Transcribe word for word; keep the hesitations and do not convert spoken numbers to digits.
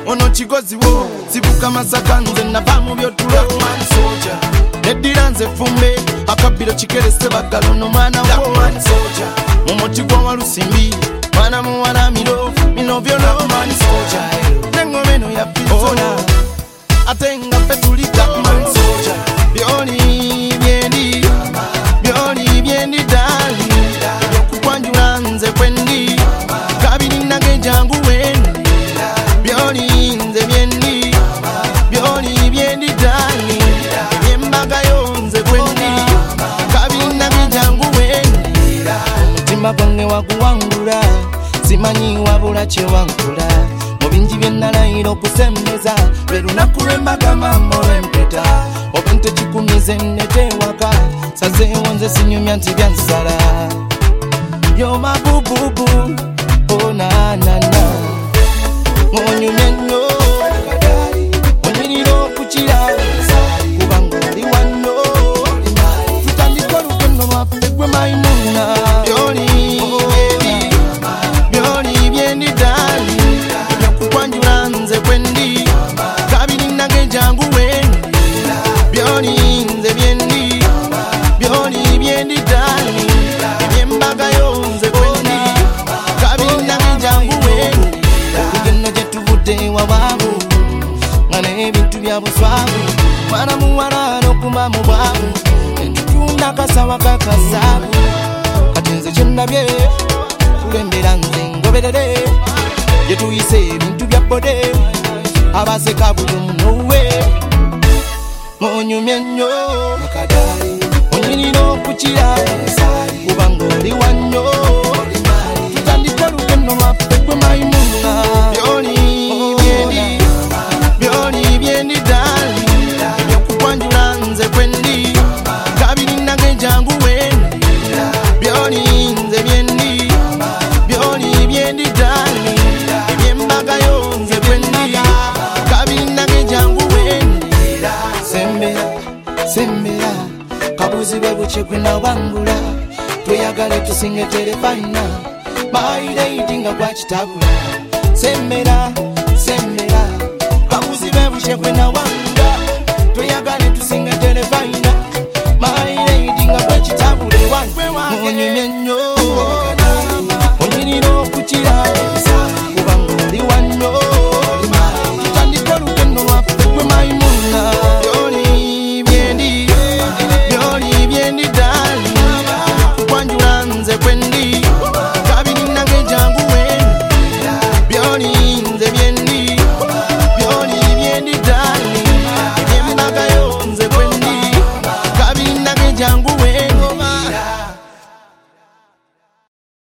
ono kigozi wo zibuka masaka nze nava mu byotulo neddira nze fumbe akabiro kikerese baggalo no mwana wo mu muti gwa walusimbi mwana muwala miro bino byolo n'engoma eno ya bizona ate nga ffe tuli Blackman Soldier byoli byendi byoli byendi dali byokukwanjula nze kwendi kabiri nage jangu wendi byoli nze byendi byoli byendi dali byembaga yo nze kwendi kabiri nage jangu wendi omutima gwange waguwangula simanyi wabula kyewankula bingi byennalayira okusembeza lwe lunaku lw'embaga mamma olw'empeta obente kikumize nnetewaka sazeewo nze sinyumya nti byansala yomabububu onanana onyumye nnyo onyirira okukira kubanga oli wanno tutandika olugendo lwaffe gwe mayimuna byoli byoli byendi dali kwanjula nze kwendi kabiri nage jangu wendi byoli nze byendi byoli byendi dali ebyembaga yo nze kwendi kabiri nage jangu wendi olugendo gye tuvudde wabaabu nga n'ebintu bya buswavu mwana muwala n'okuma mu bwavu netutunda kasawa kakasaabu kati nze kyennabye kulembera nze ngoberere yetuyise ebintu bya bode abaseka buli munowe onyumye nnyo onyirira okukira kubanga oli wannyo tutandika olugendo lwaffe gwe mayimuna byoli byendi byoli byendi dali ebyokukwanjula nze kwendi kabiri nage jangu wendi byoli nze byendi byoli byendi dali ebyembaga yo nze kwendi kabiri nage jangu wendi sembera sembera kabuzi bwe buce gwena wangula tweyagale tusinge terefayina mayireiti nga gwakitabula sembera